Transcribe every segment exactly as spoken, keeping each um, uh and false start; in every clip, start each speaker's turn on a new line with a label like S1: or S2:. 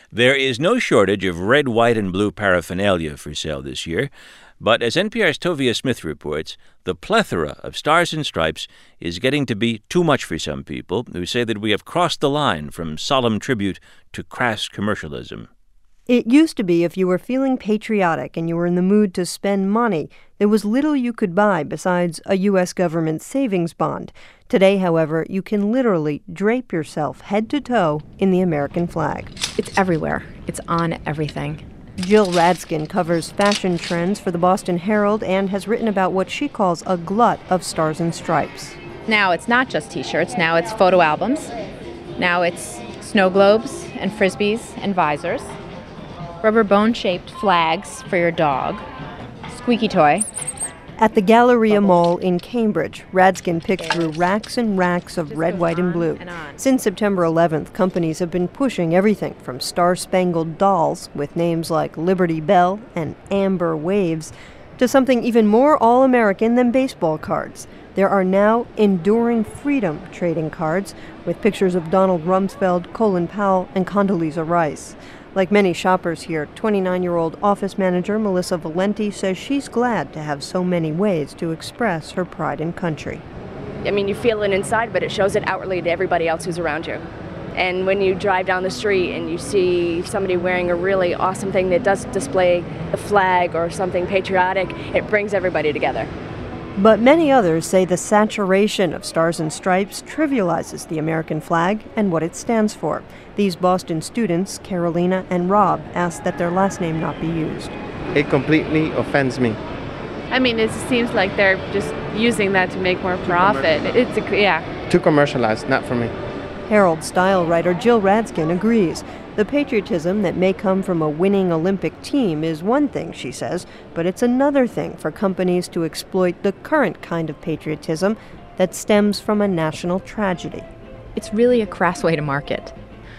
S1: There is no shortage of red, white, and blue paraphernalia for sale this year, but as N P R's Tovia Smith reports, the plethora of stars and stripes is getting to be too much for some people who say that we have crossed the line from solemn tribute to crass commercialism.
S2: It used to be if you were feeling patriotic and you were in the mood to spend money, there was little you could buy besides a U S government savings bond. Today, however, you can literally drape yourself head to toe in the American flag.
S3: It's everywhere. It's on everything.
S2: Jill Radskin covers fashion trends for the Boston Herald and has written about what she calls a glut of stars and stripes.
S3: Now it's not just T-shirts. Now it's photo albums. Now it's snow globes and frisbees and visors. Rubber bone-shaped flags for your dog. Squeaky toy.
S2: At the Galleria Mall in Cambridge, Radskin picked through racks and racks of red, white, and blue. Since September eleventh, companies have been pushing everything from star-spangled dolls with names like Liberty Bell and Amber Waves to something even more all-American than baseball cards. There are now Enduring Freedom trading cards with pictures of Donald Rumsfeld, Colin Powell, and Condoleezza Rice. Like many shoppers here, twenty-nine-year-old office manager Melissa Valenti says she's glad to have so many ways to express her pride in country.
S4: I mean, you feel it inside, but it shows it outwardly to everybody else who's around you. And when you drive down the street and you see somebody wearing a really awesome thing that does display a flag or something patriotic, it brings everybody together.
S2: But many others say the saturation of stars and stripes trivializes the American flag and what it stands for. These Boston students, Carolina and Rob, asked that their last name not be used.
S5: It completely offends me.
S6: I mean, it seems like they're just using that to make more profit. It's a, yeah.
S5: Too commercialized, not for me.
S2: Herald style writer Jill Radskin agrees. The patriotism that may come from a winning Olympic team is one thing, she says, but it's another thing for companies to exploit the current kind of patriotism that stems from a national tragedy.
S3: It's really a crass way to market.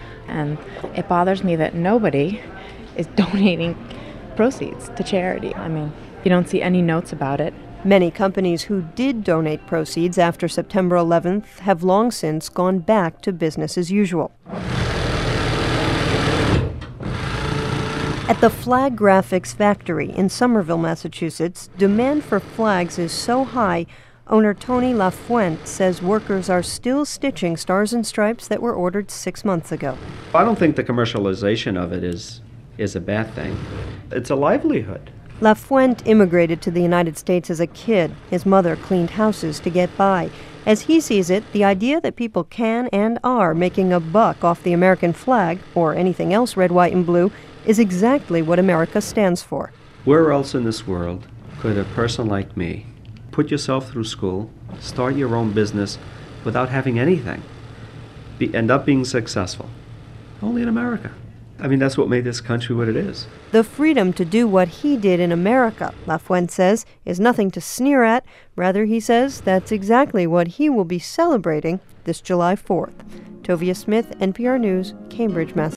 S3: And it bothers me that nobody is donating proceeds to charity. I mean, you don't see any notes about it.
S2: Many companies who did donate proceeds after September eleventh have long since gone back to business as usual. At the Flag Graphics factory in Somerville, Massachusetts, demand for flags is so high, owner Tony LaFuente says workers are still stitching stars and stripes that were ordered six months ago.
S7: I don't think the commercialization of it is, is a bad thing. It's a livelihood.
S2: LaFuente immigrated to the United States as a kid. His mother cleaned houses to get by. As he sees it, the idea that people can and are making a buck off the American flag, or anything else red, white, and blue, is exactly what America stands for.
S7: Where else in this world could a person like me put yourself through school, start your own business without having anything, be, end up being successful? Only in America. I mean, that's what made this country what it is.
S2: The freedom to do what he did in America, LaFuente says, is nothing to sneer at. Rather, he says, that's exactly what he will be celebrating this July fourth. Tovia Smith, N P R News, Cambridge, Massachusetts.